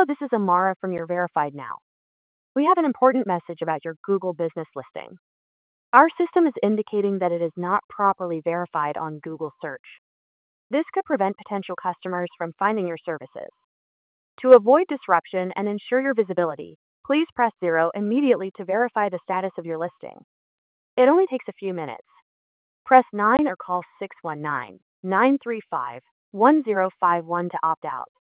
Hello, this is Amara from your Verified Now. We have an important message about your Google business listing. Our system is indicating that it is not properly verified on Google search. This could prevent potential customers from finding your services. To avoid disruption and ensure your visibility, please press 0 immediately to verify the status of your listing. It only takes a few minutes. Press 9 or call 619-935-1051 to opt out.